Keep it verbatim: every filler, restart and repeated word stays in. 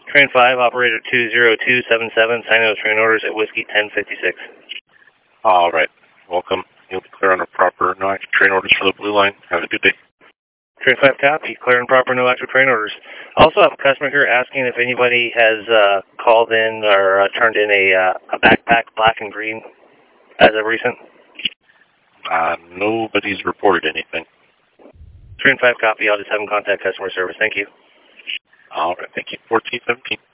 Train five, operator two zero two seven seven, signing those train orders at Whiskey ten fifty-six. All right. Welcome. You'll be clear on the proper no active train orders for the Blue Line. Have a good day. Train five copy, clear and proper, no active train orders. Also have a customer here asking if anybody has uh, called in or uh, turned in a, uh, a backpack, black and green, as of recent. Uh, nobody's reported anything. Train five copy, I'll just have them contact customer service. Thank you. All right. Thank you. fourteen seventeen.